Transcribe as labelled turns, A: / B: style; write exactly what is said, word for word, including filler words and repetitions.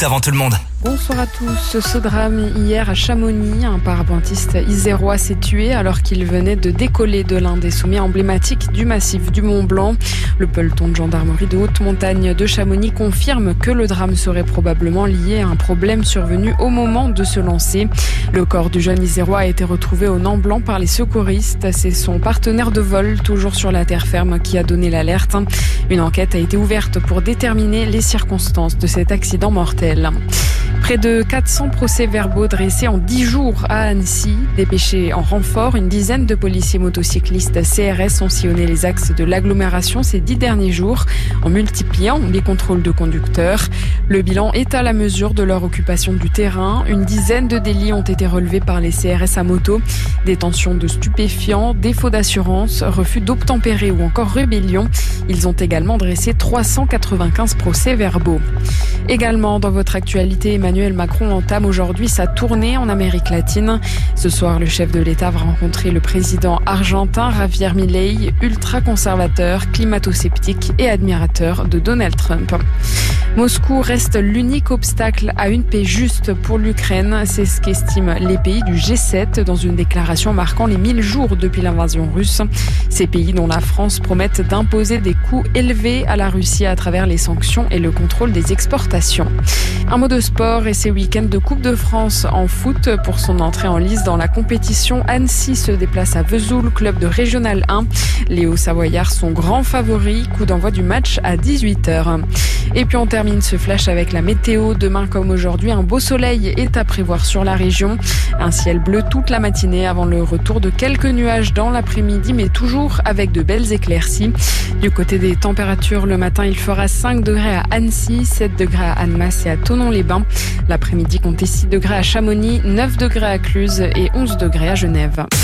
A: avant tout le monde.
B: Bonsoir à tous. Ce drame hier à Chamonix, un parapentiste isérois s'est tué alors qu'il venait de décoller de l'un des sommets emblématiques du massif du Mont Blanc. Le peloton de gendarmerie de haute montagne de Chamonix confirme que le drame serait probablement lié à un problème survenu au moment de se lancer. Le corps du jeune isérois a été retrouvé au Nant Blanc par les secouristes. C'est son partenaire de vol, toujours sur la terre ferme, qui a donné l'alerte. Une enquête a été ouverte pour déterminer les circonstances de cet accident mortel. Près de quatre cents procès-verbaux dressés en dix jours à Annecy. Dépêchés en renfort, une dizaine de policiers motocyclistes C R S ont sillonné les axes de l'agglomération ces dix derniers jours en multipliant les contrôles de conducteurs. Le bilan est à la mesure de leur occupation du terrain. Une dizaine de délits ont été relevés par les C R S à moto. Détention de stupéfiants, défaut d'assurance, refus d'obtempérer ou encore rébellion. Ils ont également dressé trois cent quatre-vingt-quinze procès-verbaux. Également dans votre actualité, Emmanuel Macron entame aujourd'hui sa tournée en Amérique latine. Ce soir, le chef de l'État va rencontrer le président argentin Javier Milei, ultra-conservateur, climato-sceptique et admirateur de Donald Trump. Moscou reste l'unique obstacle à une paix juste pour l'Ukraine. C'est ce qu'estiment les pays du G sept dans une déclaration marquant les mille jours depuis l'invasion russe. Ces pays dont la France promettent d'imposer des coûts élevés à la Russie à travers les sanctions et le contrôle des exportations. Un mot de sport et ces week-ends de Coupe de France en foot. Pour son entrée en lice dans la compétition, Annecy se déplace à Vesoul, club de Régional un. Les Hauts-Savoyards sont grands favoris. Coup d'envoi du match à dix-huit heures. Et puis on termine ce flash avec la météo. Demain comme aujourd'hui, un beau soleil est à prévoir sur la région. Un ciel bleu toute la matinée avant le retour de quelques nuages dans l'après-midi, mais toujours avec de belles éclircies. Du côté des températures, le matin il fera cinq degrés à Annecy, sept degrés à Annemasse et à Thonon-les-Bains. L'après-midi comptez six degrés à Chamonix, neuf degrés à Cluse et onze degrés à Genève.